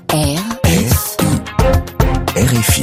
RFI.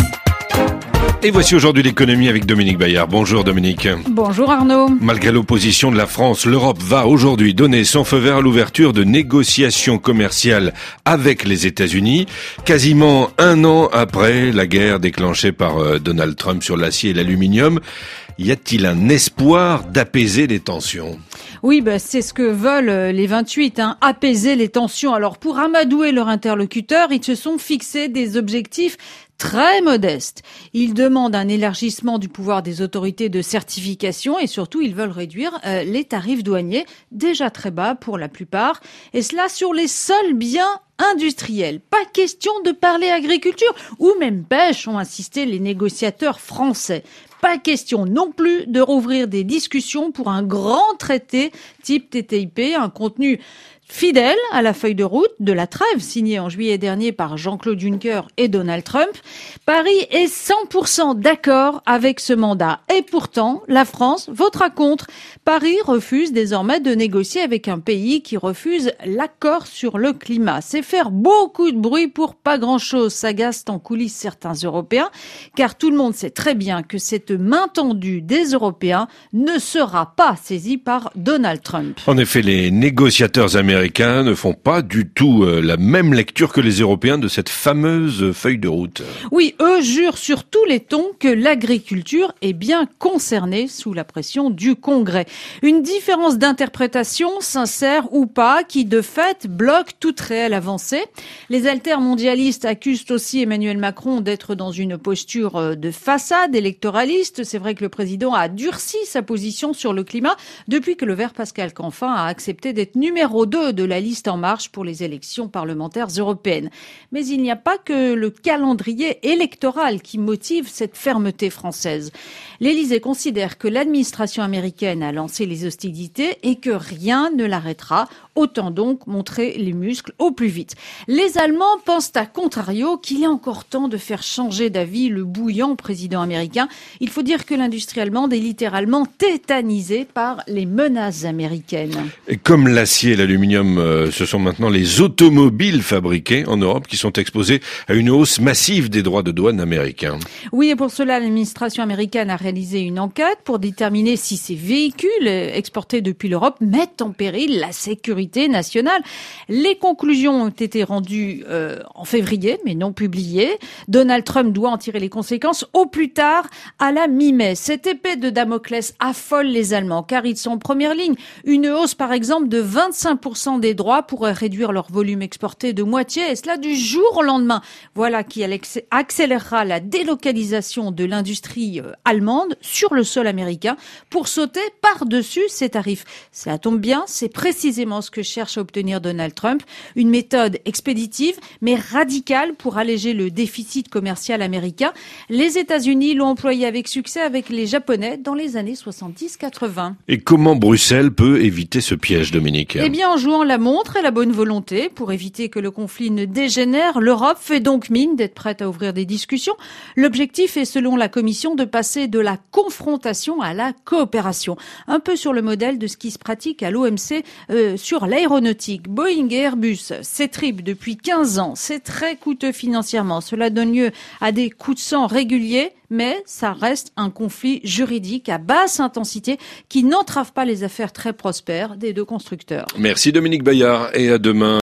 Et voici aujourd'hui l'économie avec Dominique Bayard. Bonjour Dominique. Bonjour Arnaud. Malgré l'opposition de la France, l'Europe va aujourd'hui donner son feu vert à l'ouverture de négociations commerciales avec les États-Unis, quasiment un an après la guerre déclenchée par Donald Trump sur l'acier et l'aluminium. Y a-t-il un espoir d'apaiser les tensions ? Oui, c'est ce que veulent les 28, apaiser les tensions. Alors pour amadouer leur interlocuteur, ils se sont fixés des objectifs très modestes. Ils demandent un élargissement du pouvoir des autorités de certification et surtout ils veulent réduire les tarifs douaniers, déjà très bas pour la plupart, et cela sur les seuls biens industriels. Pas question de parler agriculture ou même pêche, ont insisté les négociateurs français. Pas question non plus de rouvrir des discussions pour un grand traité type TTIP, un contenu fidèle à la feuille de route de la trêve signée en juillet dernier par Jean-Claude Juncker et Donald Trump. Paris est 100% d'accord avec ce mandat. Et pourtant, la France votera contre. Paris refuse désormais de négocier avec un pays qui refuse l'accord sur le climat. C'est faire beaucoup de bruit pour pas grand-chose, s'agacent en coulisses certains Européens, car tout le monde sait très bien que cette main tendue des Européens ne sera pas saisie par Donald Trump. En effet, les négociateurs américains ne font pas du tout la même lecture que les Européens de cette fameuse feuille de route. Oui, eux jurent sur tous les tons que l'agriculture est bien concernée sous la pression du Congrès. Une différence d'interprétation, sincère ou pas, qui de fait bloque toute réelle avancée. Les altermondialistes accusent aussi Emmanuel Macron d'être dans une posture de façade électoraliste. C'est vrai que le président a durci sa position sur le climat depuis que le vert Pascal Canfin a accepté d'être numéro 2 de la liste En Marche pour les élections parlementaires européennes. Mais il n'y a pas que le calendrier électoral qui motive cette fermeté française. L'Élysée considère que l'administration américaine a lancé les hostilités et que rien ne l'arrêtera. Autant donc montrer les muscles au plus vite. Les Allemands pensent à contrario qu'il est encore temps de faire changer d'avis le bouillant président américain. Il faut dire que l'industrie allemande est littéralement tétanisée par les menaces américaines. Et comme l'acier et l'aluminium, ce sont maintenant les automobiles fabriquées en Europe qui sont exposées à une hausse massive des droits de douane américains. Oui, et pour cela, l'administration américaine a réalisé une enquête pour déterminer si ces véhicules exportés depuis l'Europe mettent en péril la sécurité nationale. Les conclusions ont été rendues en février, mais non publiées. Donald Trump doit en tirer les conséquences au plus tard à la mi-mai. Cette épée de Damoclès affole les Allemands, car ils sont en première ligne. Une hausse, par exemple, de 25% des droits pourrait réduire leur volume exporté de moitié, et cela du jour au lendemain. Voilà qui accélérera la délocalisation de l'industrie allemande sur le sol américain pour sauter par-dessus ces tarifs. Cela tombe bien, c'est précisément ce que cherche à obtenir Donald Trump. Une méthode expéditive, mais radicale pour alléger le déficit commercial américain. Les États-Unis l'ont employé avec succès avec les Japonais dans les années 70-80. Et comment Bruxelles peut éviter ce piège, Dominique ? Eh bien, en jouant la montre et la bonne volonté pour éviter que le conflit ne dégénère, l'Europe fait donc mine d'être prête à ouvrir des discussions. L'objectif est, selon la Commission, de passer de la confrontation à la coopération. Un peu sur le modèle de ce qui se pratique à l'OMC sur l'aéronautique. Boeing et Airbus s'étripent depuis 15 ans. C'est très coûteux financièrement. Cela donne lieu à des coups de sang réguliers, mais ça reste un conflit juridique à basse intensité qui n'entrave pas les affaires très prospères des deux constructeurs. Merci Dominique Bayard et à demain.